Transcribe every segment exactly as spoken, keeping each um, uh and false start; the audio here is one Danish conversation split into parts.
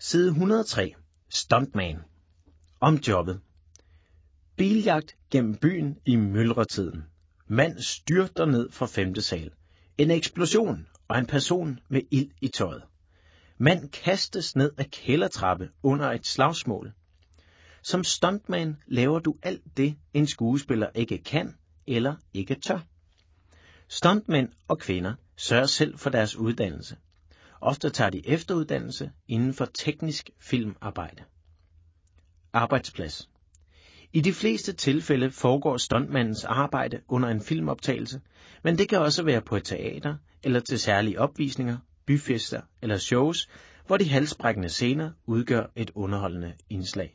Side et hundrede og tre. Stuntman. Om jobbet. Biljagt gennem byen i myldretiden. Mand styrter ned fra femte sal. En eksplosion og en person med ild i tøjet. Mand kastes ned ad kældertrappe under et slagsmål. Som stuntman laver du alt det, en skuespiller ikke kan eller ikke tør. Stuntmænd og kvinder sørger selv for deres uddannelse. Ofte tager de efteruddannelse inden for teknisk filmarbejde. Arbejdsplads. I de fleste tilfælde foregår stuntmandens arbejde under en filmoptagelse, men det kan også være på et teater eller til særlige opvisninger, byfester eller shows, hvor de halsbrækkende scener udgør et underholdende indslag.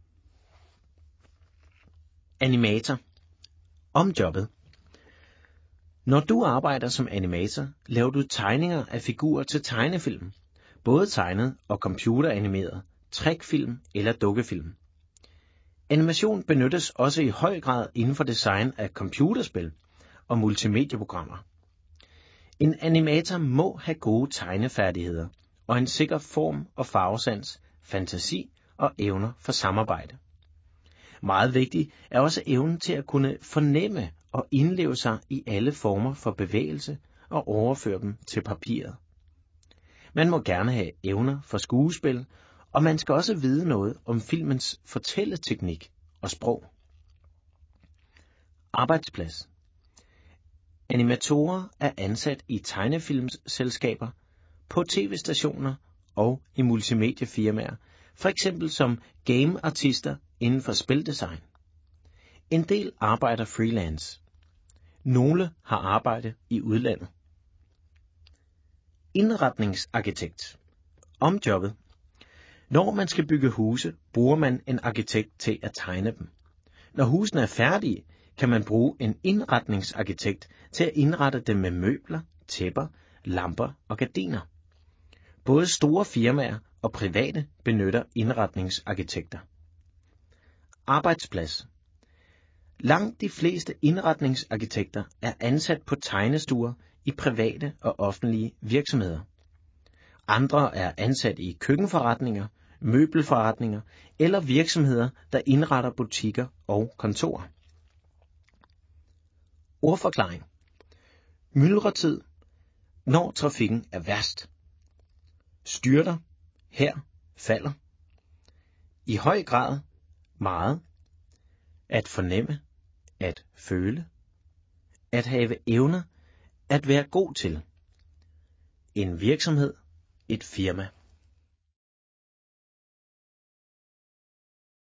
Animator. Om jobbet. Når du arbejder som animator, laver du tegninger af figurer til tegnefilm, både tegnet og computeranimeret, trickfilm eller dukkefilm. Animation benyttes også i høj grad inden for design af computerspil og multimedieprogrammer. En animator må have gode tegnefærdigheder og en sikker form- og farvesans, fantasi og evner for samarbejde. Meget vigtigt er også evnen til at kunne fornemme og indleve sig i alle former for bevægelse og overføre dem til papiret. Man må gerne have evner for skuespil, og man skal også vide noget om filmens fortælleteknik og sprog. Arbejdsplads. Animatorer er ansat i tegnefilmsselskaber, på tv-stationer og i multimediefirmaer, for eksempel som gameartister inden for spildesign. En del arbejder freelance. Nogle har arbejde i udlandet. Indretningsarkitekt. Om jobbet. Når man skal bygge huse, bruger man en arkitekt til at tegne dem. Når husene er færdige, kan man bruge en indretningsarkitekt til at indrette dem med møbler, tæpper, lamper og gardiner. Både store firmaer og private benytter indretningsarkitekter. Arbejdsplads. Langt de fleste indretningsarkitekter er ansat på tegnestuer i private og offentlige virksomheder. Andre er ansat i køkkenforretninger, møbelforretninger eller virksomheder, der indretter butikker og kontorer. Ordforklaring. Myldretid. Når trafikken er værst. Styrter. Her falder. I høj grad. Meget. At fornemme. At føle. At have evner. At være god til. En virksomhed. Et firma.